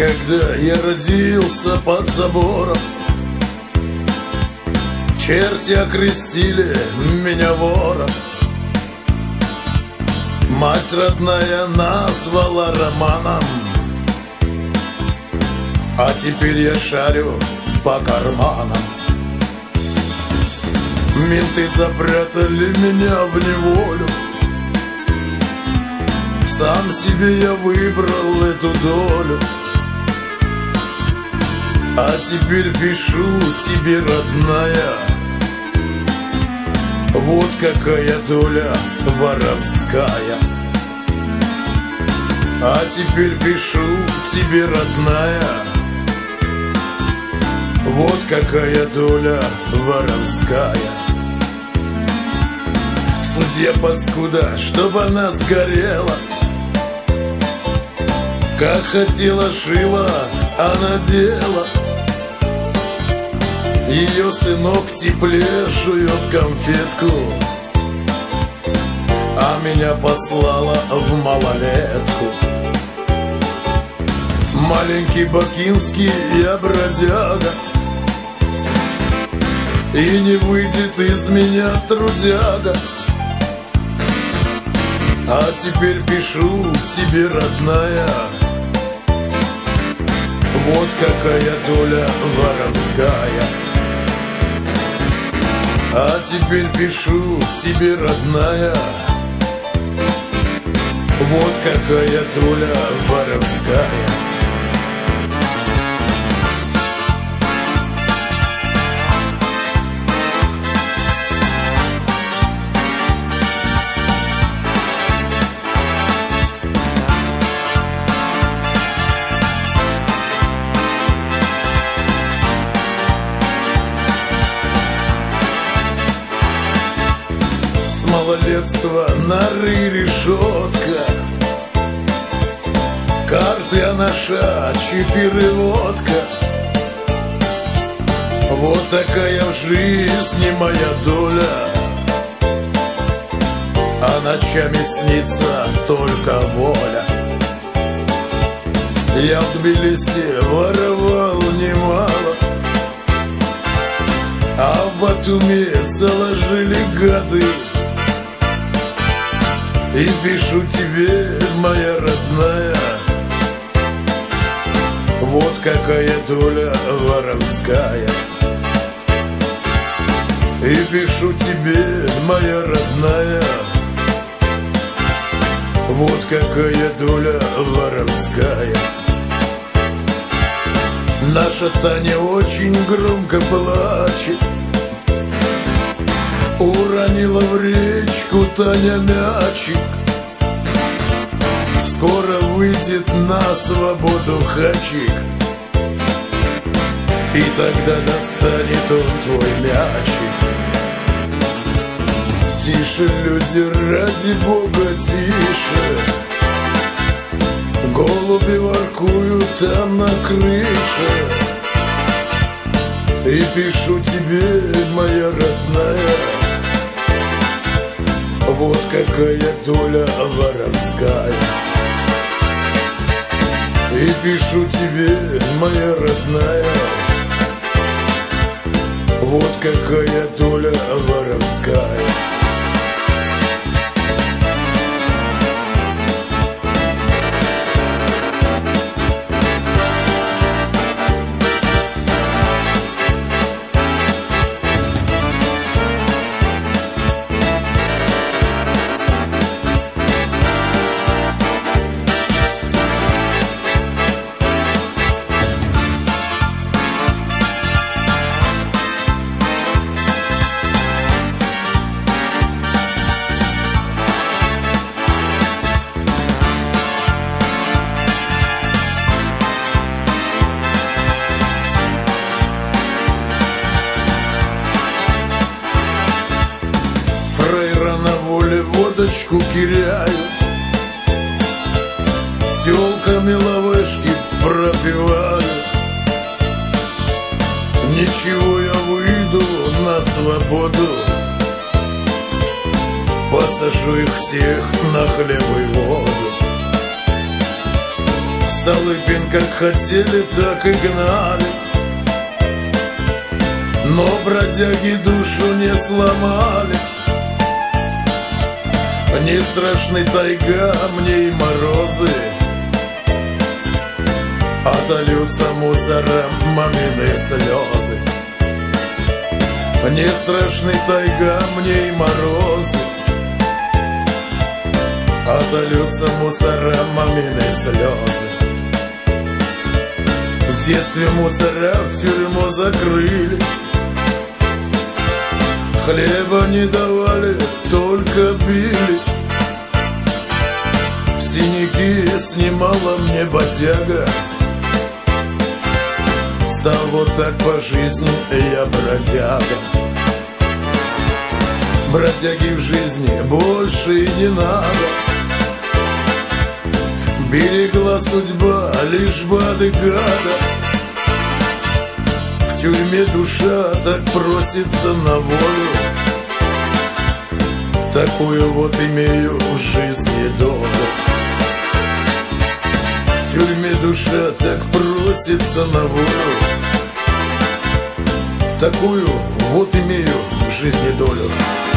Когда я родился под забором, черти окрестили меня вором. Мать родная назвала романом, а теперь я шарю по карманам. Менты запрятали меня в неволю, сам себе я выбрал эту долю. А теперь пишу тебе, родная, вот какая доля воровская. А теперь пишу тебе, родная, вот какая доля воровская. Судья паскуда, чтоб она сгорела, как хотела шила, а надела. Ее сынок в тепле жует конфетку, а меня послала в малолетку. Маленький бакинский я бродяга, и не выйдет из меня трудяга. А теперь пишу тебе, родная, вот какая доля воровская. А теперь пишу тебе, родная, вот какая доля воровская. Малолетство, норы, решетка, карты, анаша, чефир и водка. Вот такая в жизни моя доля, а ночами снится только воля. Я в Тбилиси воровал немало, а в Батуми заложили гады. И пишу тебе, моя родная, вот какая доля воровская. И пишу тебе, моя родная, вот какая доля воровская. Наша Таня очень громко плачет, уронила в речку Таня мячик. Скоро выйдет на свободу хачик, и тогда достанет он твой мячик. Тише, люди, ради Бога, тише, голуби воркуют там на крыше. И пишу тебе, моя родная, вот какая доля воровская. И пишу тебе, моя родная, вот какая доля воровская. Водочку киряю, с тёлками лавешки пропиваю. Ничего, я выйду на свободу, посажу их всех на хлеб и воду. Столыпин как хотели, так и гнали, но бродяги душу не сломали. Не страшны тайга, мне и морозы, отольются мусором мамины слезы. Не страшны тайга, мне и морозы, отольются мусором мамины слезы. В детстве мусора в тюрьму закрыли, хлеба не давали, только били. Синяки снимала мне бодяга, стал вот так по жизни я бродяга. Бродяги в жизни больше и не надо, берегла судьба лишь бы от гада. В тюрьме душа так просится на волю, такую вот имею в жизни долю. В тюрьме душа так просится на волю, такую вот имею в жизни долю.